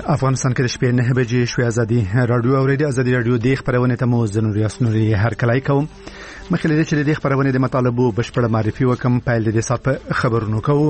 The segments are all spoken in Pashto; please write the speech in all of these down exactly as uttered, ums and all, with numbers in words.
افغانستان کې د شپې نه بجې شوې ازادي رادیو اوریدي ازادي رادیو د خبرونه ته مو زنوري اسنوري هر کلای کوم مخکې د چې د خبرونه د مطالبو بشپړه معرفي وکم پایل د سات په خبرونو کوو.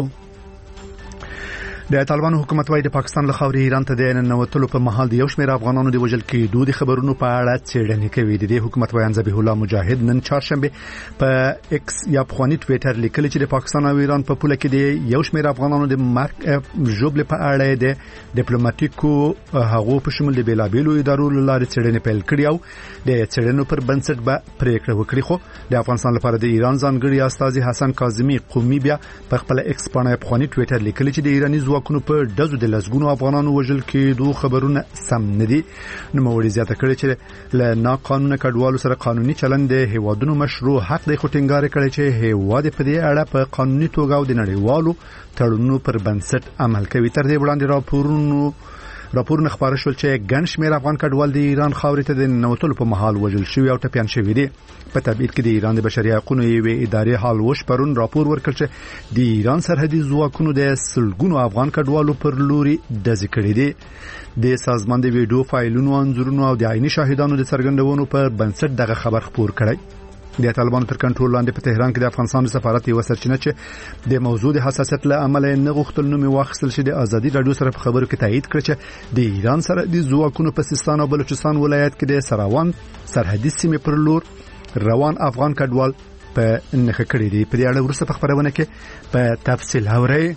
د طالبانو حکومت وايي د پاکستان له خاورې ایران ته د ننوتلو په محل د یو شمېر افغانانو د وژل کېدو د خبرونو په اړه څېړنې کوي. د دې حکومت وایي ذبیح الله مجاهد نن چهارشنبه په ایکس یا پخوانی ټویټر لیکلی چې د پاکستان او ایران په پوله کې د یو شمېر افغانانو د مرګ ژوبل په اړه د ډیپلوماټیکو هغو په شمول د بیلابېلو ادارو لارې څېړنې پیل کړې او د څېړنو پر بنسټ به پریکړه وکړي. خو د افغانستان لپاره د ایران ځانګړي استازي حسن کاظمي قومي بیا په خپل ایکس باندې پخوانی ټویټر لیکلی چې د ایرانی ځواکونو په دزو د لسګونو افغانانو وژل کېدو خبرونه سم نه دي. نو موري زیاته کړي چې له ناقانونه کډوالو سره قانوني چلند د هیوادونو مشروع حق دی، خو ټینګار کړي چې هیواد په دې اړه په قانوني توګه او د نړیوالو تړونونو پر بنسټ عمل کوي. تر دې وړاندې راپورونو راپورونه خبر شول چې ګڼ شمېر افغان کډوال د ایران خاورې ته د ننوتلو په محل وژل شوي او ټپیان شوي دي. په تبعید کې د ایران د بشري حقوقو یوې ادارې حال وش پرون راپور ورکړ چې د ایران سرحدي ځواکونو د سلګونو افغان کډوالو پر لوري ډزې کړې دي. د سازمان د ویډیو فایلونو، انځورونو او د عیني شاهدانو د څرګندونو پر بنسټ دغه خبر خپور کړی. د طالبانو تر کنټرول لاندې په تهران کې د افغانستان د سفارت یو سرچینه چې د موضوع د حساسیت له امله نه غوښتل نوم واخیستل شي د ازادي رادیو سره په خبرو کې تایید کړ چې د ایران سره د ځواکونو په سیستان او بلوچستان ولایت کې د سراوان سرحدي سیمې پر لور روان افغان کډوال په نخښه کړی دي. په دې اړه وروسته په خبرونه کې په تفصیل اورئ.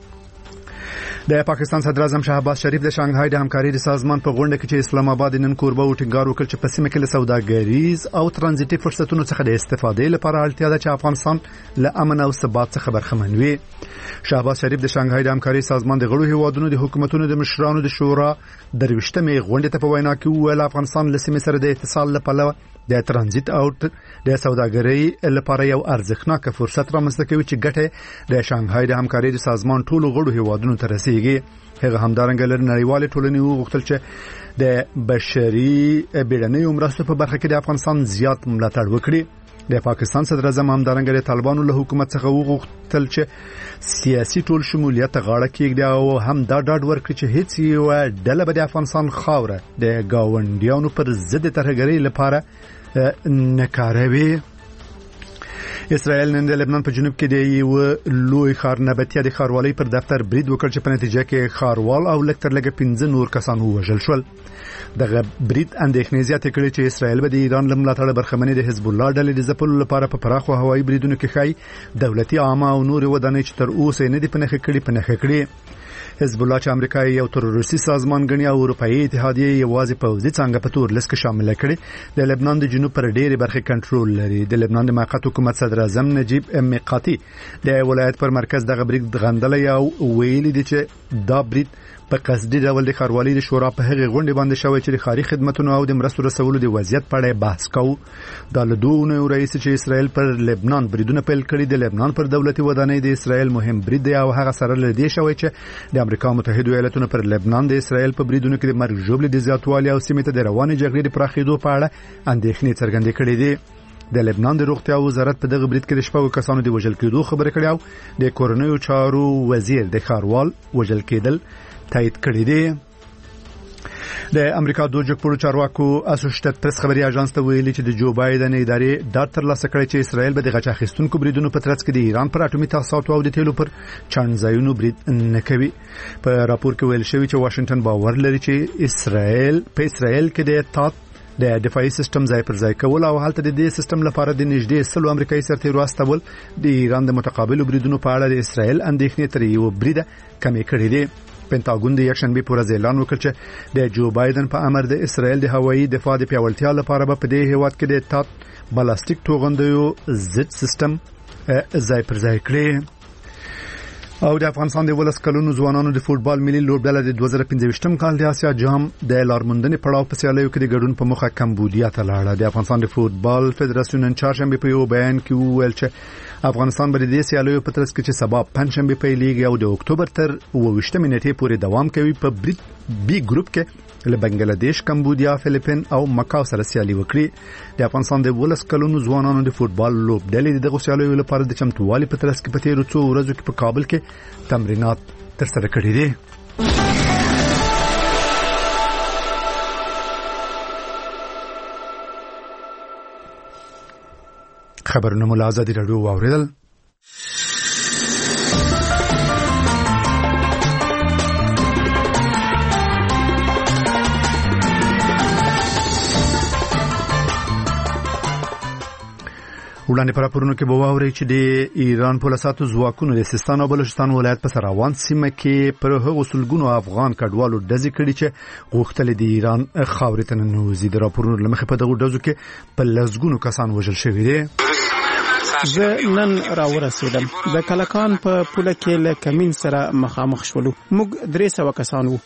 د پاکستان صدر اعظم شهباز شریف د شانګهای د همکاري د سازمان په غونډه کې چې اسلام آباد نن کوربه او ټینګار وکړ چې په سیمه کې له سوداګریز او ترانزیتي فرصتونو څخه د استفادې لپاره اړتیا ده چې افغانستان له امن او ثبات څخه برخمن وي. شهباز شریف د شانګهای د همکاري سازمان د غړو هیوادونو د حکومتونو د مشرانو د شورا درويشتمې غونډه ته په وینا کې ویل افغانستان له سیمې سره د اتصال لپاره د ترانزیت او د سوداګرۍ لپاره یو ارزښتناک فرصت رامنځته کوي چې ګټه د شانګهای د همکاري د سازمان ټولو غړو هیوادونو ته رسیږي. هغه همدارنګه لر نړیوال ټولنې وغوښتل چې د بشري بیړنیو مرستو په برخه کې د افغانستان زیات ملاتړ وکړي. د پاکستان صدر اعظم همدارنګه د طالبانو له حکومت څخه وغوښتل چې سیاسي ټول شمولیت غاړه کېږدي او هم دا ډاډ ورکړي چې هیڅ یو ډله به د افغانستان خاوره د گاونډیانو پر ضد ترهګرۍ لپاره نه کاروي. اسرائیل نن د لبنان په جنوب کې د یو لوی ښار نبطیه د ښاروالۍ پر دفتر برید وکړ چې په نتیجه کې ښاروال او لږ تر لږه پنځه نور کسان ووژل شول. دغه برید اندېښنې زیاتې کړې چې اسرائیل به د ایران له ملاتړه برخمنې د حزب الله ډلې د ځپلو لپاره په پراخو هوایي بریدونو کې ښایي دولتي عامه او نورې ودانۍ چې تر اوسه نه دي په نښه کړي په نښه کړي. حزب الله چې امریکا یو تروریستي سازمان ګڼي او اروپאי اتحادیه یوازې پوځي څنګه په تور لیست کې شامل کړي، د لبنان د جنوب پر ډېرې برخې کنټرول لري. د لبنان د موقت حکومت صدر اعظم نجیب میقاتي د ولایت پر مرکز دغه برید غندلی او ویلي دي چې دا برید په قصدي ډول د ښاروالۍ د شورا په هغه غونډه باندې شوی چې د ښاري خدماتو او د مرستو رسولو د وضعیت په اړه بحث کوي. د لدون رئیس چې اسرائیل پر لبنان بریدونه پیل کړي، د لبنان پر دولتي ودانۍ د اسرائیل مهم برید دی او هغه سره لدی شوی چې د امریکا متحده ایالاتونو پر لبنان د اسرائیل په بریدونو کې د مرګ ژوبل د زیاتوالي او سیمه ته د رواني جګړې د پراخېدو په اړه اندېښنې څرګندې کړې دي. د لبنان د روغتیا وزارت په دغه برید کې د شپږو کسانو د وژل کېدو خبره کړې او د کورنیو چارو وزیر د ښاروال وژل کېدل تایید کړی دی. د امریکا د جګپوړو چارواکو اسوسییټډ پریس خبري اژانس ته ویلي چې د جو بایدن ادارې ډاډ ترلاسه کړی چې اسرائیل به د غچ اخیستونکو بریدونو په ترڅ کې د ایران پر اټومي تاسیساتو او د تیلو پر چانځایونو برید نه کوي. په راپور کې ویل شوی چې واشنگټن باور لري چې اسرائیل په اسرائیل کې د تات د دفاعي سیستم ځای پر ځای کول او حالت د دې سیستم لپاره د نږدې سلو امریکایي سرتیرو استول د ایران د متقابل بریدونو په اړه د اسرائیل اندېښنې تر یو بریده کمې کړې دي. پینټاګون د یکشنبه پر ورځ اعلان وکړ چې د جو بایدن په امر د اسرائیل د هوایي دفاع د پیاوړتیا لپاره به په دې هیواد کې د تات بلاستیک توغندیو ضد سیستم ځای پر ځای کړي. او د افغانستان د ولس کلونو ځوانانو د فوټبال ملي لوبډله د دوه زره پنځه کال د اسیا جام د لارموندنې پړاو په سیالیو کې د ګډون په مخه کمبودیا ته لاړه. د افغانستان د فوټبال فدراسیون نن چهارشنبه په یو بیان کې وویل چې افغانستان به د دې سیالیو په ترڅ کې چې سبا پنځشنبه پیلېږي او د اکتوبر تر اوویشتمې نیټې پورې دوام کوي په برید بی ګروپ کې له بنگلاديش، کمبودیا، فلیپین او مکاو سره سیالي وکړي. د افغانستان د ولس کلونو ځوانانو د فوټبال لوبډلې د غوښیالیو لپاره د چمتووالي په ترڅ کې په تیرو څو ورځو کې په کابل کې تمرینات ترسره کړي دي. خبرونه مو له ازادي راډیو واوریدل. وړاندې پر راپورونو کې به واورئ چې د ایران پولیسو ځواکونو د سیستان او بلوچستان ولایت په سراوان سیمه کې پر هغو سلګونو افغان کډوالو ډزې کړي چې غوښتل د ایران خاورې ته ننوځي. د راپورونو له مخې په دغو ډزو کې په لسګونو کسان وژل شوي دي. زه نن راورسېدم. د کلکان په پوله کې له کمین سره مخامخ شولو. موږ درې سوه کسان وو.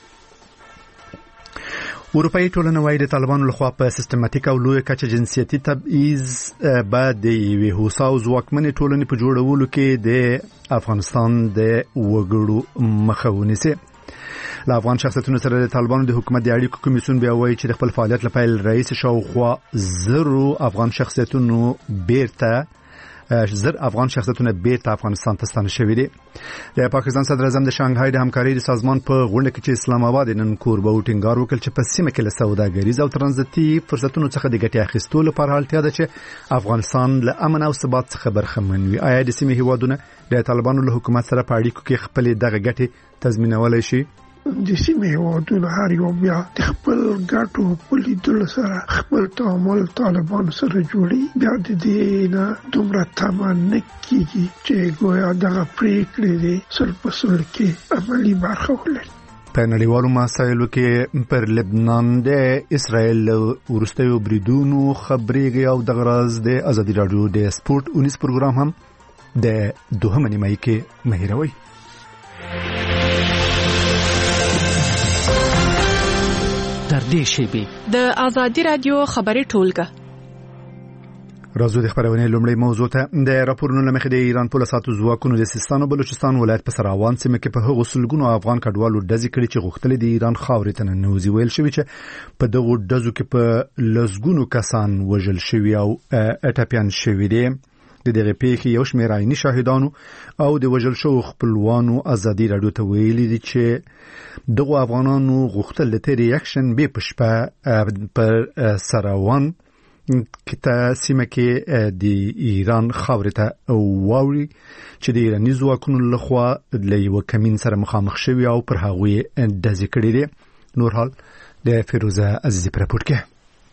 اروپایي ټولنه وايي د طالبانو لخوا په سیستماتیک او لوی کچه جنسیتي تبعیض بعد د یوې هوسا او ځواکمنې ټولنې په جوړولو کې د افغانستان د وګړو مخه ونیسي. له افغان شخصیتونو سره د طالبانو د حکومت د اړیکو کمیسیون بیا وایي چې د خپل فعالیت لپاره رئیس شاوخوا زرو افغان شخصیتونو بیرته زر افغان شخصیتونه بیرته افغانستان ته ستانه شوي دي. د پاکستان صدر اعظم د شانګهای د همکارۍ د سازمان په غونډه کې چې اسلام آباد نن کوربه او ټینګار وکړ چې په سیمه کې له سوداګریز او ترانزیتي فرصتونو څخه د ګټې اخیستلو لپاره اړتیا ده چې افغانستان له امن او ثبات څخه برخمن وي. آیا د سیمې هیوادونه د طالبانو له حکومت سره په اړیکو کې خپل دغه ګټې تضمینولای شي؟ د سیمې هیوادونو هر یو بیا د خپل ګټو په لیدلو سره خپل تعامل طالبانو سره جوړي. بیا د دې نه دومره تمه نه کېږي چې ګویا دغه پرېکړې دي سل په سل کې عملي برخه ولري. په نړیوالو مسایلو کې پر لبنان د اسرائیل وروستیو بریدونو خبرېږي او دغه راز د ازادي راډیو د سپورت اونیس پروګرام هم د دوهمه نیمایي کې مهیروي. در دې شیبې د ازادي راډیو خبري ټولګه راځو د خبرونې لومړی موضوع ته. د راپورونو لمخې د ایران پولیسو ځواکونو د سیستان او بلوچستان ولایت په سراوان سیمه کې په هغو سلګونو افغان کډوالو ډزې کړي چې غوښتل د ایران خاورې ته ننوځي. ویل شوی چې په دغو ډزو کې په لسګونو کسان وژل شوي او ټپیان شوي دي. د دغه پیښې یو شمېر عیني شاهدانو او د وژل شوو خپلوانو ازادي راډیو ته ویلي دي چې دغه افغانانو غوښتل د تیر یکشن به په شپه پر سراوان کته سیمه کې د ایران خاورې ته واوړي چې د ایراني ځواکونو لخوا له یو کمین سره مخامخ شوي او پر هغوی ډزې کړي دي. نور حال د فیروزه عزیزی پر راپور کې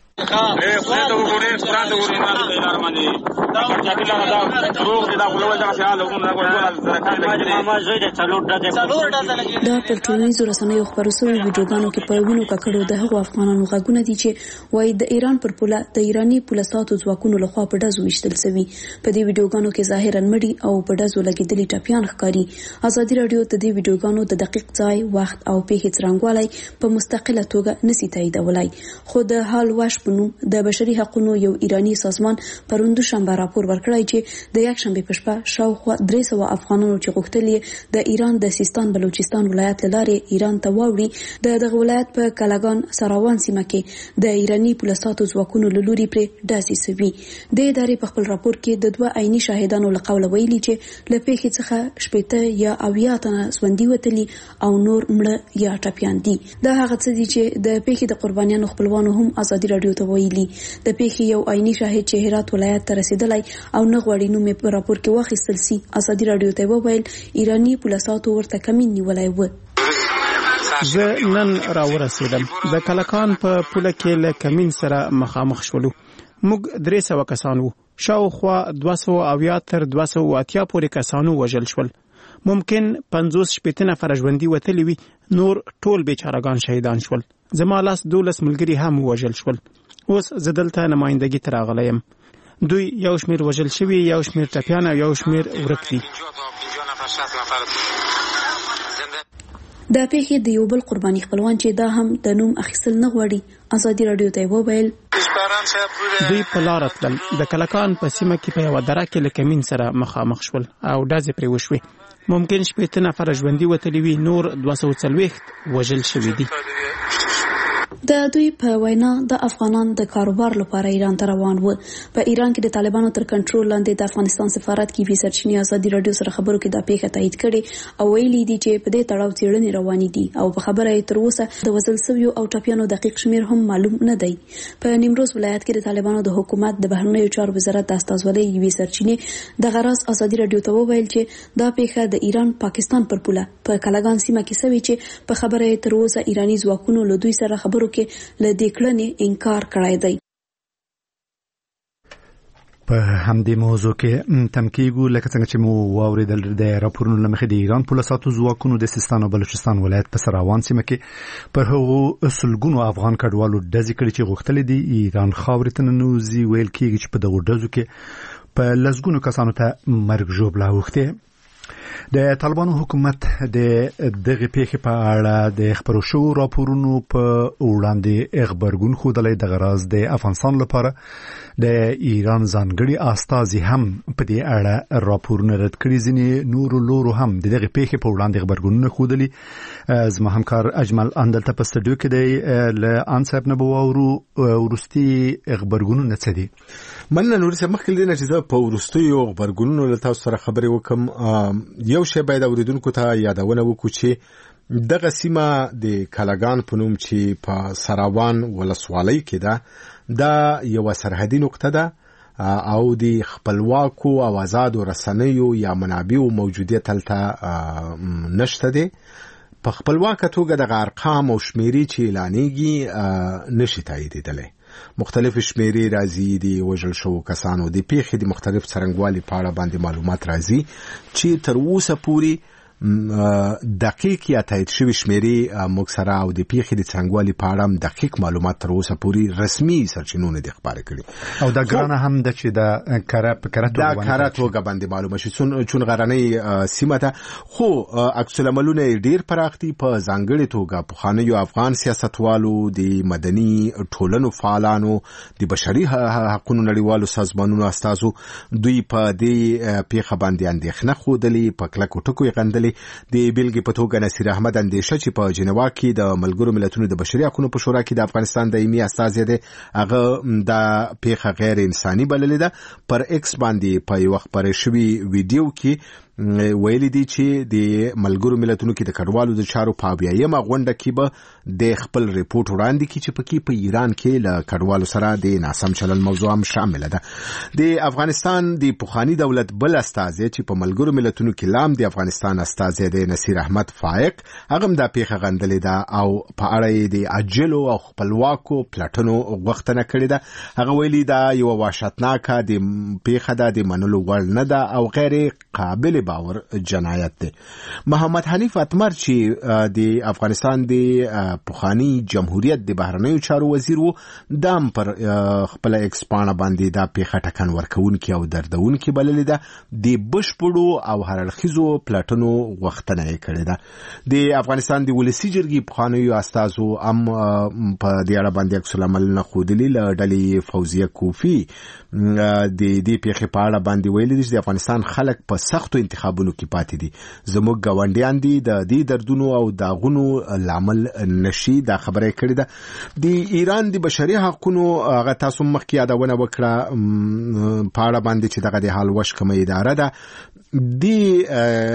دا پر ټولنیزو رسنیو خبرو شوی ویډیوګانو کې په وینو ککړو د هغو افغانانو غږونه دي چې وایي د ایران پر پوله د ایرانی پولیسو ځواکونو لخوا په ډزو وشتل شوی. په دې ویډیوګانو کې ظاهرا مړي او په ډزو لګیدلي ټپیان ښکاري. ازادي راډیو ته د ویډیوګانو د دقیق ځای وخت او پیښې څرنګوالی په مستقله توګه نسی تاییدولای. خو د حال واش په نوم د بشري حقوقو یو ایرانی سازمان پروندو شنبه راپور ورکړی چې د یک شنبه په شپه شاوخوا درې سوه افغانانو چې غوښتل د ایران د سیستان بلوچستان ولایت لارې ایران ته واوړي د دغه ولایت په کلاګان سراوان سیمه کې د ایرانی پولیسو ځواکونو له لوري پرې ډزې شوي. د ادارې په خپل راپور کې د دوه عیني شاهدانو له قوله ویلي چې له پیښې څخه شپېته یا اویا تنه ژوندي وتلي او نور مړه یا ټپیان دي. دا هغه څه دي چې د پیښې د قربانیانو خپلوانو هم ازادي راډیو ته ویلي. د پیښې یو عیني شاهد چې هرات ولایت ته رسیدلی او نه غواړي نوم یې په راپور کې واخیستل سي ازادي راډیو ته وویل ایرانی پولیسو ورته کمین نیولی و. زه نن راورسېدم. د کلکان په پوله کې له کمین سره مخامخ شولو. موږ درې سوه کسان وو. شاوخوا دوه سوه اویا تر دوه سوه اتیا پورې کسانو وژل شول. ممکن پنځوس شپېته نفره ژوندي وتلي وي، نور ټول بیچارهګان شهیدان شول. زما لاس دولس ملګري هم وژل شول. اوس زه دلته نمایندګي ته راغلی یم. دوی یو شمېر وژل شوي، یو شمېر ټپیان او یو شمېر ورک دي. د پیښې د یو بل قرباني خپلوان چې دا هم د نوم اخیستل نه غواړي ازادي راډیو ته وویل دوی په لاره تلل. د کلکان په سیمه کې په یوه دره کې له کمین سره مخامخ شول او ډزې پرې وشوې. ممکن شپېته نفره ژوندي وتلي وي، نور دوه سوه څلوېښت وژل شوي دي. د دوی په وینا د افغانان د کاروبار لپاره ایران ته روان و. په ایران کې د طالبانو تر کنټرول لاندې د افغانستان سفارت کې وی سرچینې ازادي رادیو سره خبرو کې د پیښه تایید کړي او ویلي دي چې په دې تړاو څېړنې روانې دي او په خبره یې تر اوسه د وژل شویو او ټپیانو دقیق شمیر هم معلوم نه دی. په نیمروز ولایت کې د طالبانو د حکومت د بهرنیو چارو وزارت د استازولۍ یوې سرچینې د غراس ازادي رادیو ته وویل چې دا پیښه د ایران پاکستان پر پوله په کلاګان سیمه کې شوې چې په خبره یې تر اوسه ایرانی ځواکونو له دوی سره خبرو کې له دې کړنې انکار کړی دی. په همدې موضوع کې تمکیګو لکه څنګه چې مو واوریدل د راپورونو لمخې د ایران پولیسو ځواکونو د سیستان او بلوچستان ولایت په سراوان سیمه کې پر هغو سلګونو افغان کډوالو ډزې کړې چې غوښتل دي ایران خاورې ته ننوځي. ویل کېږي چې په دغو ډزو کې په لسګونو کسانو ته مرګ ژوبله اوښتې. د طالبانو حکومت د دغه پیښې په اړه د خبرو شوو راپورونو په وړاندې خبرګون ښودلی. د غراز د افغانستان لپاره د ایران ځانګړي استازي هم په دې اړه راپورونه رد کړي. ځینې نورو لورو هم د دغه پیښې په وړاندې خبرګونونه ښودلي. زما همکار اجمل اندلته په سټډیو کې دی. له ان صاحب نه به واورو وروستي خبرګونونه څه دي. مننه نور صاحب. مخکې له دې چې زه په وروستیو خبرګونونو له تاسو سره خبرې وکم، یو شی باید اوریدونکو ته یادونه وکړو چې دغه سیمه د کلاګان په نوم چې په سراوان ولسوالۍ کې ده، دا یو سرحدي نقطه ده او د خپلواکو او آزادو رسنیو یا منابعو موجودیت هلته نشته دی. په خپلواکه توګه دغه ارقام او شمیرې چې اعلانېږي نشي تاییدېدلی. مختلف شمیرې راځي د وژل شوو کسانو د پیښې د مختلف څرنګوالي په اړه باندې معلومات راځي چې تر اوسه پورې دقیق یا تایید شوی شمیرې موږ سره او د پیښې د څرنګوالي په اړه دقیق معلومات تر اوسه پورې رسمي سرچینو نه دي خبرې کړي. او دا ګرانه هم د چې د کره په کره توګه دا کره توګه باندې معلومه شي چون غرنۍ سیمه ده. خو عکس العملونه ډیر پراخ دي. په ځانګړې توګه پخوانیو افغان سیاستوالو، د مدني ټولنو فعالانو، د بشري حقوقو نړیوالو سازمانونو استازو دوی په دې پیښه باندې اندېښنه ښودلې، په کلکو ټکو یې غندلې. د بیلګې په توګه نصیر احمد اندیشه چې په جنیوا کې د ملګرو ملتونو د بشري حقوقو په شورا کې د افغانستان دایمي استازی دی، هغه د پیښه غیر انساني بللې ده. پر ایکس باندې په یو خبرې شوی ویډیو کې ویلي دي چې د ملګرو ملتونو کې د کډوالو د چارو په اویایمه غونډه کې به د خپل ریپورت وړاندې کړي چې پکې په ایران کې له کډوالو سره د ناسم چلن موضوع هم شامل ده. د افغانستان د پخوانی دولت بل استازی چې په ملګرو ملتونو کې لام د افغانستان استازی دی نصیر احمد فائق، هغه هم د پیښه غندلې ده او په اړه د عاجلو او خپلواکو پلټنو غوښتنه کړې ده. هغه ویلي دا یو وحشتناکه د پیښه ده، د منلو وړ نه ده او غیر قابل باور جنایت دی. محمد حنیف اتمر چې د افغانستان د پخوانی جمهوریت د بهرنیو چارو وزیر وو، دام پر خپل ایکس پاڼه باندې دا پیښه ټکن ورکوونکې او دردونکې بللې ده. د بشپړو او هرړخیزو پلټنو غوښتنه یې کړې ده. د افغانستان د ولسي جرګې پخوانیو استازو هم په دې اړه باندې عکس العملونه ښودلي. له ډلې فوزیه کوفي د دې پیښې په اړه باندې ویلي دي چې د افغانستان خلک په سختو انتخابونو کې پاتې دي. زموږ ګاونډیان دي د دې دردونو او داغونو لامل نشي. دا خبره کړې ده. د ایران د بشري حقوقو هغه تاسو مخکې یادونه وکړه په اړه باندې چې دغه د حال وش کومه اداره ده، دی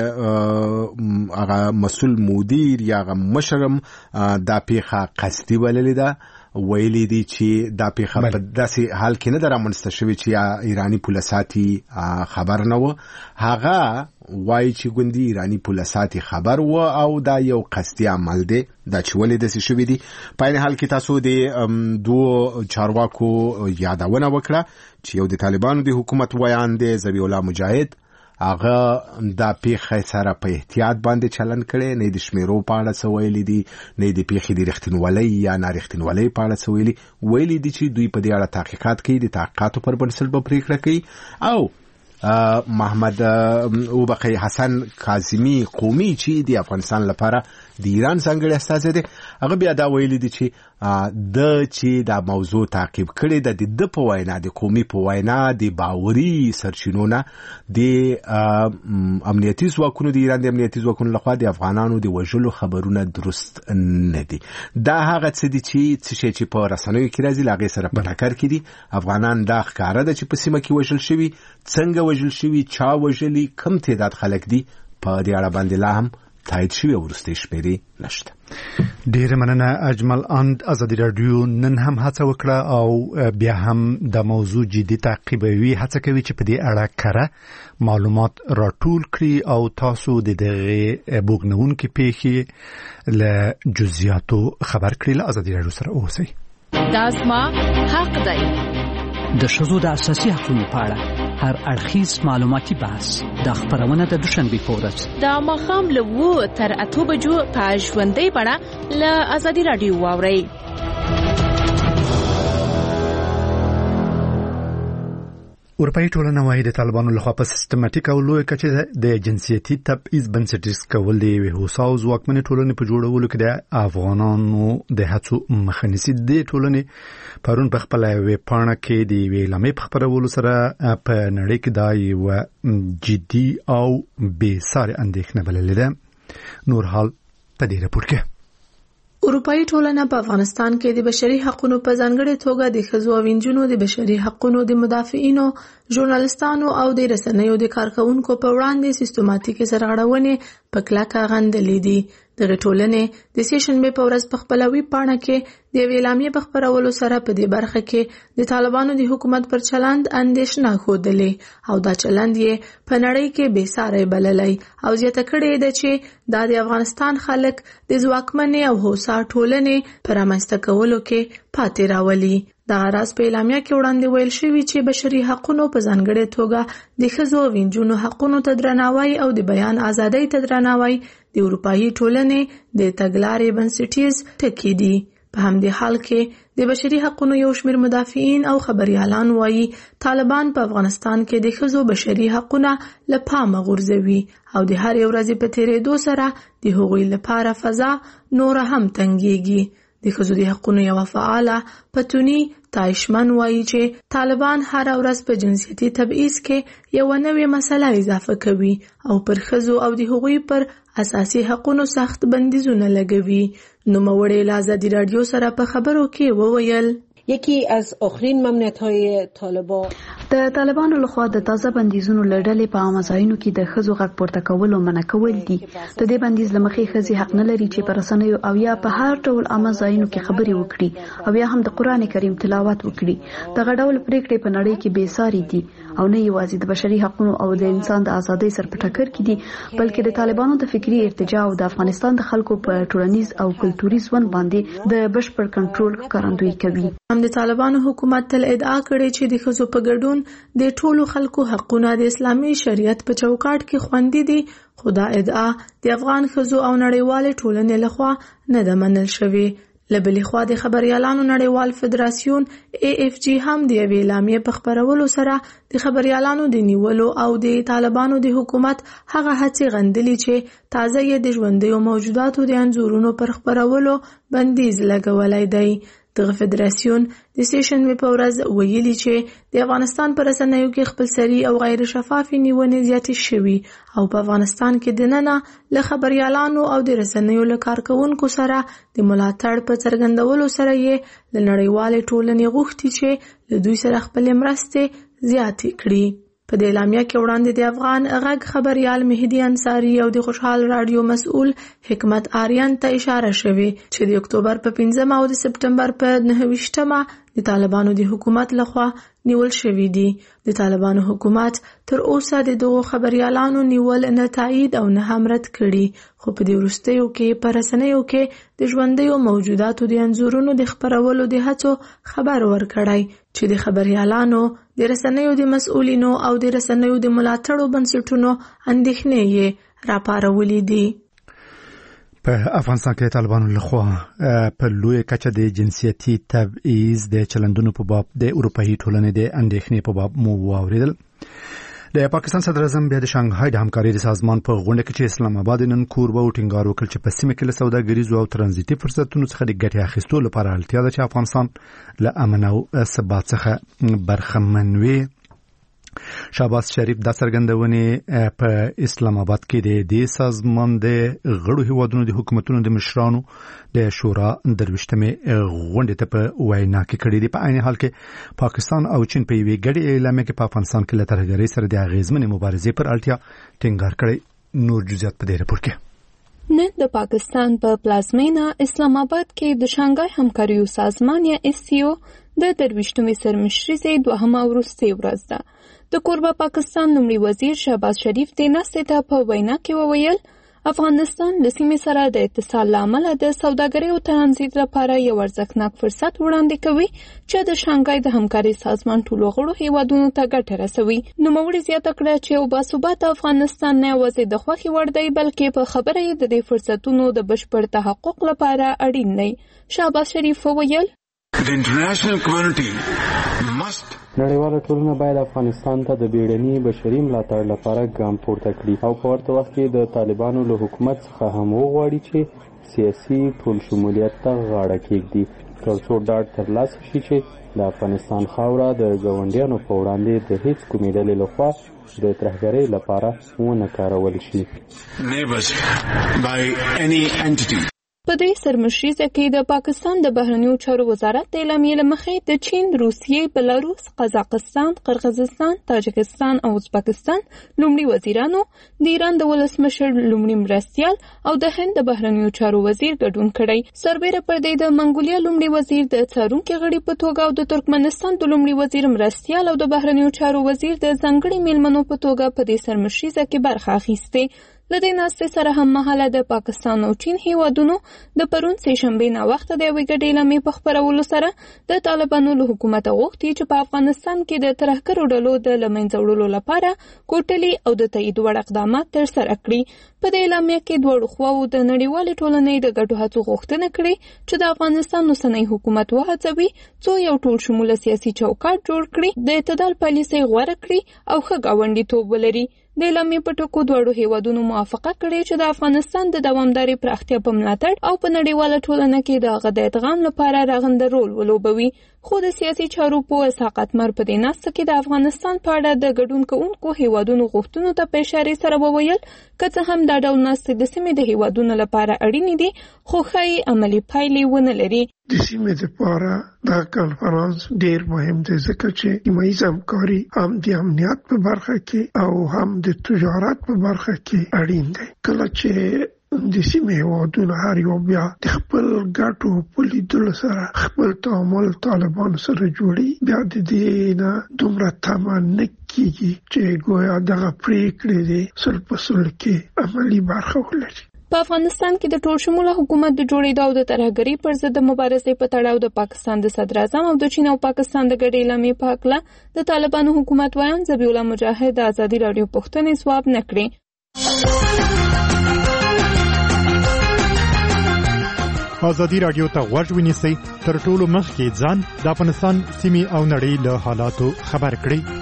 هغه مسؤل مدیر یا هغه مشرم دا پیښه قصدي بللې ده. ویلي دي چې دا پیښه په داسې حال کې نه ده رامنځته شوې چې ایرانی پولیساتي خبر نه و. هغه وایي چې ګوندي ایرانی پولیساتي خبر و او دا یو قصدي عمل دی. دا چې ولې داسې شوې دي. په عین حال کې تاسو د دوو چارواکو یادونه وکړه چې یو د طالبانو د حکومت ویان دی ذبیح الله مجاهد، هغه دا پیښه سره په احتیاط باندې چلن کړي، نه د شمیرو په اړه څه ویلي دي، نه د پیښې د رښتینولۍ یا نارښتینولۍ په اړه څه ویلي. ویلي دي چې دوی په دې اړه تحقیقات کوي، د تحقیقاتو پر بنسټ به پریکړه کوي او محمد وبقي حسن کاظمی قومي چې د افغانستان لپاره د ایران څنګه استازی دی هغه بیا دا ویلي دي چې د چې دا موضوع تعقیب کړي د د په وینا د قومي په وینا د باوري سرچینونه د امنیتي ځواکونو د ایران د امنیتي ځواکونو لخوا د افغانانو د وژلو خبرونه درست نه دي. دا هغه څه دي چې څه شي چې په رسنیو کې راځي لاغې سره په ټکر کې دي. افغانان دا ښکاره ده چې په سیمه کې وژل شوي، څنګه وژل شوي، چا وژلي، کم تعداد خلک دي، په دې اړه باندې لا هم تایید شوی ورسته شمیرې نشته. ډیر مننه اجمل اند. ازادي رادیو نن هم هڅه وکړه او بیا هم د موضوع جدي تعقیبوي، هڅه کوي چې په دې اړه کره معلومات راټول کړي او تاسو د دغه بوغنونکو پیښې له جزئیاتو خبر کړئ. له ازادي رادیو سره اوسئ. دا زما حق دی. د شذو د اساسي حقوقو په اړه هر اړخیز معلوماتي بحث د خبرونه د دوشنبه په ورځ د ماښام له وو تر اته بجو په ژوندۍ بڼه له ازادي رادیو واورئ. اروپایي ټولنه وايي د طالبانو لخوا په سیستماتیک او لوی کچه د جنسیتي تبعیض بنسټیز کول دی وی هوسا او ځواکمنې ټولنې په جوړولو کې د افغانانو د هڅو مخه نیسي. د ټولنې پرون په خپل ویبپاڼه کې د ویلامې په خبرولو سره په نړۍ کې دا یو جدي او بې ساري اندېښنه بللې ده. نور حال په دې راپور کې اروپایي ټولنه په افغانستان کې د بشري حقوقو په ځانګړي توګه د ښځو او نجونو د بشري حقوقو د مدافعینو، ژورنالستانو او د رسنیو د کارکونکو په وړاندې سیستماتیکي سرغړونې په کلکه غندلې دي. دغه ټولنې د سیشنبه په ورځ په خپل ویبپاڼه کې د ویلامې په خبرولو سره په دې برخه کې د طالبانو د حکومت پر چلند اندېښنه ښودلې او دا چلند یې په نړۍ کې بې ساري بللی او زیاته کړې ده چې دا د افغانستان خلک د ځواکمنې او هوسا ټولنې پر رامنځته کولو کې پاتې راولي. دا راز په اعلامیه کې وړاندې ویل شوی چې بشري حقوقو په ځانګړي توګه د ښځو او نجونو حقوقو ته درناوی او د بیان ازادۍ ته درناوی د اروپایي ټولنې د تګلارې بنسټیز ټکي دي. په همدې حال کې د بشري حقوقو یو شمېر مدافعین او خبريالان وایي طالبان په افغانستان کې د ښځو بشري حقوقونه له پامه غورځوي او د هر ورځې په تیریدو سره د هغوی لپاره فضا نور هم تنګيږي. د ښځو د حقوقو یو فعاله پتونی تایشمن وایي چې طالبان هر ورځ په جنسیتي تبعیض کې یو نوې مسله اضافه کوي او پر ښځو او د هغوی پر اساسي حقوقو سخت بندیزونه لګوي. نو موړې له ازادي رادیو سره په خبرو کې وویل یکی از آخرین ممنوعیت‌های طالبان د طالبانو لخوا د تازه بندیزونو لړلې په عامه ځایونو کې د ښځو غږ پورته کول او منع کول دي. د دې بندیز لمخې ښځې حق نه لري چې په رسنیو او یا په هر ډول عامه ځایونو کې خبرې وکړي او یا هم د قران کریم تلاوت وکړي. دغه ډول پریکړې په نړۍ کې بې ساري دي او نه یوازې د بشري حقوقو او د انسان د ازادۍ سره په ټکر کې دي بلکې د طالبانو د فکری ارتجاع او د افغانستان د خلکو په ټولنیز او کلتوري ژوند باندې د بشپړ کنټرول ښکارندویي کوي. هم د طالبانو حکومت تل ادعا کړې چې د ښځو په ګډون د ټولو خلکو حقونه د اسلامي شریعت په چوکاټ کې خوندي دي، خو دا ادعا د افغان ښځو او نړیوالې ټولنې لخوا نه ده منل شوې. له بلې خوا د خبريالانو نړیوال فدراسیون ای اف جی هم د یوې اعلامیې په خپرولو سره د خبريالانو د نیولو او د طالبانو د حکومت هغه هڅې غندلې چې تازه یې د ژوندیو موجوداتو د انځورونو پر خپرولو بندیز لګولای دی. دغه فدراسیون د سیشن په ورځ ویلي چې د افغانستان پر رسنیو کې خپلسري او غیر شفاف نیونې زیاتې شوي او په افغانستان کې د نننه له خبريالانو او د رسنیو له کارکونکو سره د ملاتړ په څرګندولو سره یې له نړیوالې ټولنې غوښتي چې له دوی سره خپل مرستې زیاتې کړي. په دې اعلامیه کې وړاندې د افغان غږ خبريال مهدي انصاری او د خوشحال رادیو مسؤل حکمت آریان ته اشاره شوې چې د اکتوبر په پنځمه او د سپټمبر په نهه ویشتمه د طالبانو د حکومت لخوا نیول شوې دي. د طالبانو حکومت تر اوسه د دغو خبريالانو نیول نه تایید او نه هم رد کړي، خو په دې وروستیو کې په رسنیو کې د ژوندیو موجوداتو د انځورونو د خپرولو د هڅو خبر ورکړی چې د خبريالانو د رسنیو د مسؤلینو او د رسنیو د ملاتړو بنسټونو اندېښنې یې راپارولې دي. په افغانستان کې طالبانو لخوا په لوی کچه د جنسیتي تبعیض د چلندونو په باب د اروپایي ټولنې د اندېښنې په باب مو واوریدل. د پاکستان صدر اعظم بیا د شانګهای د همکارۍ د سازمان په غونډه کې چې اسلام آباد نن کوربه او ټینګار وکړ چې په سیمه کې له سوداګریزو او ترانزیتي فرصتونو څخه د ګټې اخیستلو لپاره اړتیا ده چې افغانستان له امن او ثبات څخه برخمن وي. شهباز شریف د څرګندونې په اسلام آباد کې د دې سازمان د غړو هیوادونو د حکومتونو د مشرانو د شورا درويشتمه غونډه ته په وینا کې کړې دي. په عین حال کې پاکستان او چین په یوې ګډې اعلامیه کې په افغانستان کې له ترهګرۍ سره د اغیزمنې مبارزې پر اړتیا ټینګار کړی. نور جزئیات په دې راپور کې. نن د پاکستان په پلازمینه اسلام آباد کې د شانګهای همکاریو سازمان یا اس سی او د درويشتمه سرمشرۍ دوهمه وروستۍ ورځ ده. د کوربه پاکستان لومړي وزیر شهباز شریف د ناستې ته په وینا کې وویل افغانستان له سیمې سره د اتصال لامل د سوداګرۍ او ترانزیت لپاره یو ارزښتناک فرصت وړاندې کوي چې د شانګهای د همکارۍ سازمان ټولو غړو هیوادونو ته ګټه رسوي. نوموړي زیاته کړه چې یو باثباته افغانستان نه یوازې د خوښۍ وړ دی بلکې په خبره یې د دې فرصتونو د بشپړ تحقق لپاره اړین دی. شهباز شریف وویل The international community must نړیواله ټولنه باید افغانستان ته د بیړني بشري ملاتړ لپاره ګام پورته کړي او په ورته وخت کې د طالبانو له حکومت څخه هم وغواړي چې سیاسي ټول شمولیت ته غاړه کېږدي تر څو ډاډ ترلاسه شي چې د افغانستان خاوره د ګاونډیانو په وړاندې د هیڅ کومې ډلې لخوا د ترهګرۍ لپاره ونه کارول شي. Neighbors by any entity په دې سرمشریزه کې د پاکستان د بهرنیو چارو وزارت د اعلامیې له مخې د چین، روسیې، بلاروس، قزاقستان، قرغیزستان، تاجکستان او ازبکستان لومړي وزیرانو، د ایران د ولسمشر لومړي مرستیال او د هند د بهرنیو چارو وزیر ګډون کړی. سربیره پر دې د منګولیا لومړي وزیر د څارونکي غړي په توګه او د ترکمنستان د لومړي وزیر مرستیال او د بهرنیو چارو وزیر د ځانګړي میلمنو په توګه په دې سرمشریزه کې برخه اخیسته. لدې ناستې سره هم مهاله د پاکستان او چین هیوادونو د پرون سه شنبې نه وخت د یوې ګډې اعلامیې په خپرولو سره د طالبانو له حکومت غوښتي چې په افغانستان کې د ترهګرو ډلو د له منځه وړلو لپاره کوټلي او د تایید وړ اقدامات ترسره کړي. په دې اعلامیه کې دواړو خواوو د نړیوالې ټولنې د ګډو هڅو غوښتنه کړې چې د افغانستان اوسنی حکومت وهڅوي څو یو ټول شموله سیاسي چوکاټ جوړ کړي، د اعتدال پالیسۍ غوره کړي او ښه ګاونډیتوب ولري. د اعلامیې په ټکو دواړو هیوادونو موافقه کړې چې د افغانستان د دوامدارې پراختیا په ملاتړ او په نړیواله ټولنه کې د هغه د ادغام لپاره رغنده رول ولوبوي. خو د سیاسي چارو په اسحاق مر په دې ناسته کې د افغانستان په اړه د ګډون کوونکو هیوادونو غوښتنو ته په اشاره سره وویل که څه هم دا ډول ناستې د سیمې د هیوادونو لپاره اړینې دي خو ښایي عملي پایلې ونه لري. د سیمې لپاره دا کنفرانس ډیر مهم دی ځکه چې سیمه‌ییزه همکاري هم د امنیت په برخه کې او هم د تجارت په برخه کې اړین دی. کله چې د سیمې هیوادونو هر یو بیا د خپل ګټو په لیدلو سره خپل تعامل طالبانو سره جوړي بیا د دې نه دومره تمه نه کېږي چې ګویا دغه پریکړې دي سل په سل کې عملي برخه ولري. په افغانستان کې د ټول شموله حکومت د جوړېدو او د ترهګرۍ پر ضد د مبارزې په تړاو د پاکستان د صدر اعظم او د چین او پاکستان د ګډې اعلامیې په هکله د طالبانو حکومت ویان ذبیح الله مجاهد د ازادي راډیو پوښتنې ځواب نه کړې. ازادي راډیو ته غوږ ونیسئ تر ټولو مخکې ځان د افغانستان سیمې او نړۍ له حالاتو خبر کړئ.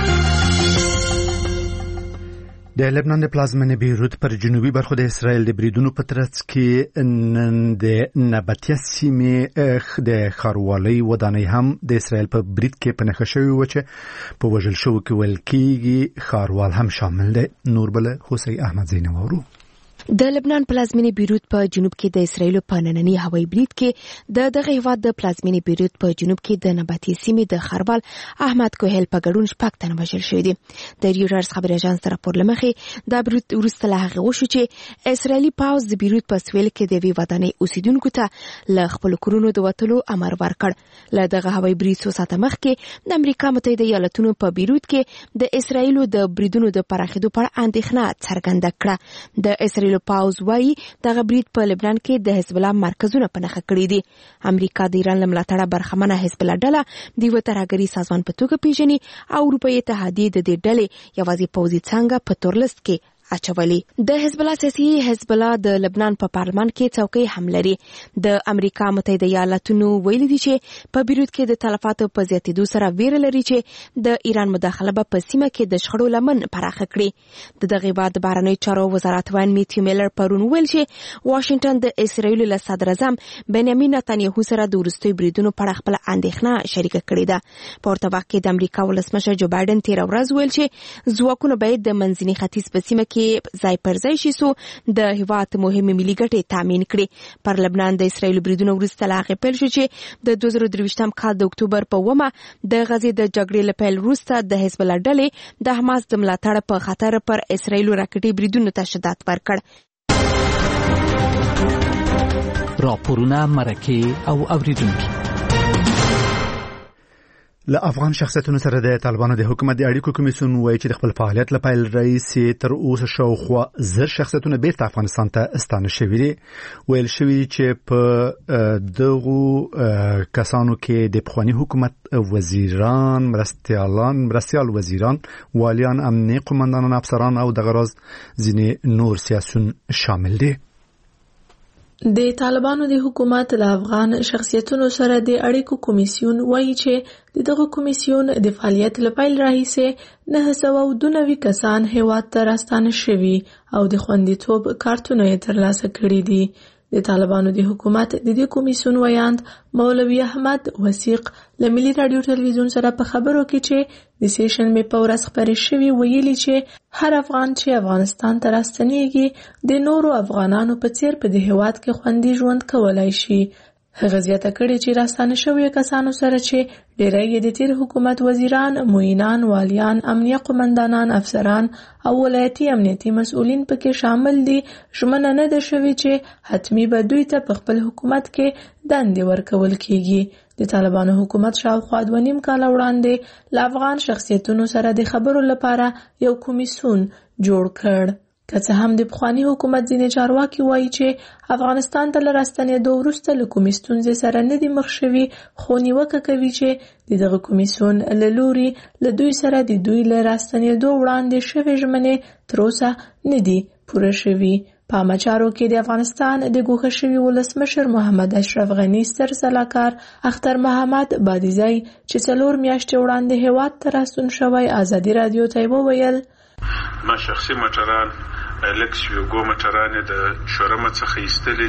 د لبنان د پلازمینې بیروت پر جنوبي برخو د اسرایل د بریدونو په ترڅ کې نن د نباتیه سیمې د ښاروالۍ ودانۍ هم د اسرایل په برید کې په نښه شوې وه چې په وژل شوو کې ویل کېږي ښاروال هم شامل دی. نور بله حسین احمد زینو اورو. د لبنان پلازمینې بیروت په جنوب کې د اسرایل په نننی هوایي برید کې د دغه هیواد د پلازمینې بیروت په جنوب کې د نباتي سیمې د ښاروال احمد کوهل په ګډون شپږ تنه وژل شوي دي. د ریوټرز خبري اژانس راپور له مخې دا برید وروسته له هغې وشو چې اسرایلي پوځ د بیروت په سویل کې د یوې ودانۍ اوسیدونکو ته له خپلو کورونو د وتلو امر ورکړ. له دغه هوایي برید څو ساعته مخکې د امریکا متحده ایالتونو په بیروت کې د اسرایلو د بریدونو د پراخېدو په اړه اندېښنه څرګنده کړه. د اسرایلو پوځ وايي دغه برید په لبنان کې د حزب الله مرکزونه په نښه کړي دي. امریکا د ایران له ملاتړه برخمنه حزب الله ډله د یوه ترهګري سازمان په توګه پیژني او اروپایي اتحادیې د دې ډلې یوازې پوځي څانګه په تورلست کې اچولې. د حزب الله سیاسي حزب الله د لبنان په پارلمان کې څوکۍ هم لري. د امریکا متحده ایالاتونو ویلي دي چې په بیروت کې د تلفاتو په زیاتېدو سره ویره لري چې د ایران مداخله به په سیمه کې د شخړو لمن پراخه کړي. د دغه بعد بهرنی چارو وزارت وان میتیو میلر پرون ویل چې واشنگټن د اسرایل له صدر اعظم بنیامین نتانیاهو سره د وروستي بریدونو په اړه خپل اندېښنه شریکه کړې ده. په ورته وخت کې د امریکا ولسمشر جو بایدن تیر ورځ ویل چې ځواکونه باید د منځني ختیځ په سیمه کې ځای پر ځای شي سو د هیواد مهمه ملي ګټې تامین کړي. پر لبنان د اسرایل بریدونو وروسته لا غپل شو چې د دوه زره درویشتم کال د اکتوبر په اومه د غزې د جګړې لپاره وروسته د حزب الله ډلې د حماس د ملاتړ په خطر پر اسرایل راکټي بریدونو ته شدت ورکړ. راپورونه مرکه او اوریدونکو له افغان شخصیتونو سره د طالبانو د حکومت د اړیکو کمیسیون وایي چې د خپل فعالیت لپاره رئیس تر اوسه شاوخوا زر شخصیتونه بیرته افغانستان ته استانه شوي دي. ویل شوي چې په دغه کسانو کې د پخوانی حکومت وزیران، مرستیالان، مرستیال وزیران، والیان، امنیتي قومندانان، افسران او د غراز ځینې نور سیاسيون شامل دي. د طالبانو د حکومت له افغان شخصیتونو سره د اړیکو کمیسیون وایي چې دغه کمیسیون د فعالیت لپاره راهیسه نه سوه او دوه نوي کسان هیواد ته راستانه شوي او د خوندیتوب کارتونه یې ترلاسه کړي دي. د طالبانو د حکومت د دې کمیسیون ویاند مولوي احمد وثیق له ملي رادیو ټلویزیون سره په خبرو کې چې د سیشن می په ورځ خبرې شوي ویلي چې هر افغان چې افغانستان ته راستنیږي د نورو افغانانو په څیر په دې هیواد کې خوندي ژوند کولای شي. هغه زیاته کړې چې راستانه شوي کسانو سره چې ډېری یې د تیر حکومت وزیران، معینان، والیان، امنیه قومندانان، افسران او ولایتي امنیتي مسؤلین پکې شامل دي، ژمنه نه ده شوې چې حتمی به دوی ته په خپل حکومت کې دندې ورکول کیږي. د طالبانو حکومت شاوخوا دوه نیم کال وړاندې له افغان شخصیتونو سره د خبرو لپاره یو کمیسیون جوړ کړ. که څه هم د پخوانی حکومت ځینې چارواکي وایي چې افغانستان ته له راستنېدو وروسته له کومې ستونزې سره نه دي مخ شوي، خو نیوکه کوي چې د دغه کمیسیون له لوري له دوی سره د دوی له راستنېدو وړاندې شوې ژمنې تر اوسه نه دي پوره شوي. په عامه چارو کې د افغانستان د ګوښه شوي ولسمشر محمد اشرف غني ستر سلاکار اختر محمد بادیزی چې څلور میاشتې وړاندې هیواد ته راستون شوی ازادي رادیو ته وویل: ما شخصي موټران الکس ویګو موټران د شورم څخه ایستلې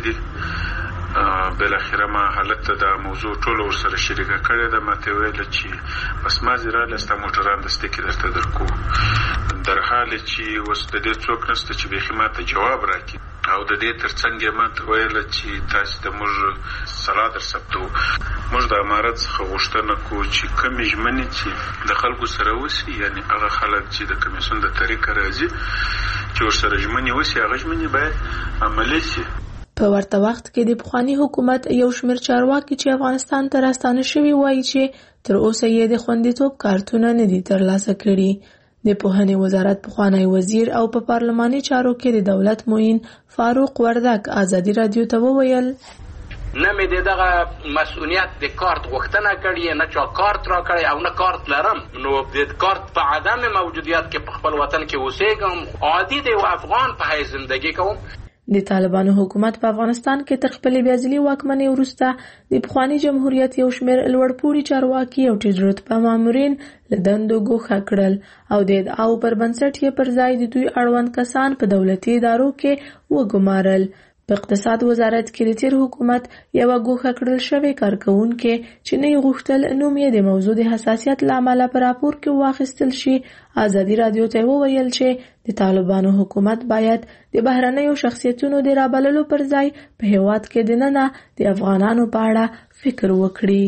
دي. بل اخیره ما حالت ته د موضوع ټول ور سره شریکه کړې ده. ما ته ویل چې بس ما زیرا لسته موټران د ستکې درته درکو، در حال چې اوس د دې څوک نشته چې بېخي ما ته جواب راکړي او د دې ترڅنګ یې ما ته ویل چې تاسو د موږ سلا در ثبتو. موږ د امارت څخه غوښتنه کوو چې کومې ژمنې چې د خلکو سره وسي، یعنی هغه خلک چې د کمیسیون د طریقه راځي چې ورسره ژمنې وسي، هغه ژمنې باید عملي شي. په ورته وخت کې د پخوانی حکومت یو شمېر چارواکي چې افغانستان ته راستانه شوي وایي چې تر اوسه یې د خوندیتوب کارتونه نه دي ترلاسه کړي. د پوهنې وزارت پخوانی وزیر او په پارلماني چارو کې د دولت معین فاروق وردک ازادي رادیو ته وویل: نه مې د دغه مسؤلیت د کارت غوښتنه کړې، نه چا کارت را کړی او نه کارت لرم. نو د کارت په عدم موجودیت کې په خپل وطن کې اوسېږم، عادي دی او افغان په حیث زندگی کوم. د طالبانو حکومت په افغانستان کې تر خپلې بیازلي واکمنۍ وروسته د پخواني جمهوریت یو شمېر لوړپوړي چارواکي او ټیټ رتبه مامورین له دندو ګوښه کړل او د ادعاو پر بنسټ یې پر ځای د دوی اړوند کسان په دولتي ادارو کې وګمارل. په اقتصاد وزارت کې د تیر حکومت یوه ګوښه کړل شوې کارکوونکې چې نه یې غوښتل نوم یې د موضوع د حساسیت له امله په راپور کې واخیستل شي، ازادي رادیو ته وویل چې د طالبانو حکومت باید د بهرنیو شخصیتونو د رابللو پر ځای په هیواد کې دننه د افغانانو په اړه فکر وکړي.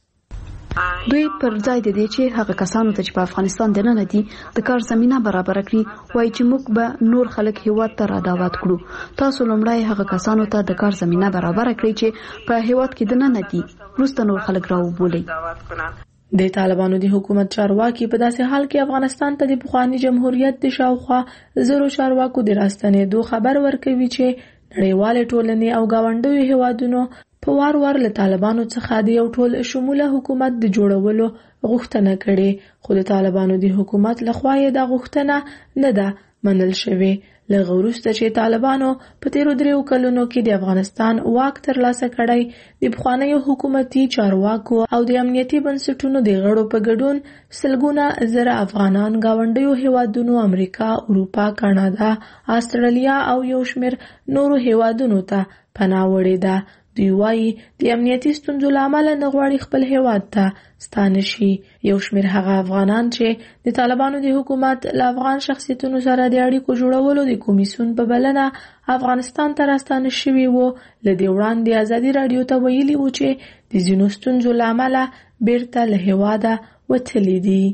دوی پر ځای د دې چې هغه کسانو ته چې په افغانستان دننه دي د کار زمينه برابر کړي، وایي چې موږ به نور خلک هیواد ته را دعوت کړو. تاسو لومړی هغه کسانو ته د کار زمينه برابر کړئ چې په هیواد کې دننه دي، وروسته نور خلک راوبولئ. د طالبانو د حکومت چارواکي په داسې حال کې افغانستان ته د پخوانی جمهوریت د شاوخوا زرو چارواکو د راستنېدو خبر ورکوي چې نړیوالې ټولنې او ګاونډیو هیوادونو په وار وار له طالبانو څخه د یو ټول شموله حکومت د جوړولو غوښتنه کړې، خو د طالبانو د حکومت لخوا یې دا غوښتنه نه ده منل شوی. لږ وروسته چې طالبانو په تیرو دریو کلونو کې د افغانستان واک ترلاسه کړی، د پخوانیو حکومتي چارواکو او د امنیتي بنسټونو د غړو په ګډون سلګونه زره افغانان ګاونډیو هیوادونو امریکا، اروپا، کاناډا، استرالیا او یو شمېر نورو هیوادونو ته پناه وړې ده. دوی وایي د امنیتي ستونزو له امله نه غواړي خپل هیواد ته ستانه شي. یو شمېر هغه افغانان چې د طالبانو د حکومت له افغان شخصیتونو سره د اړیکو جوړولو د کمیسیون په بلنه افغانستان ته راستانه شوي وو، له دې وړاندې ازادي راډیو ته ویلي وو چې د ځینو ستونزو له امله بیرته له هیواده وتلي دي.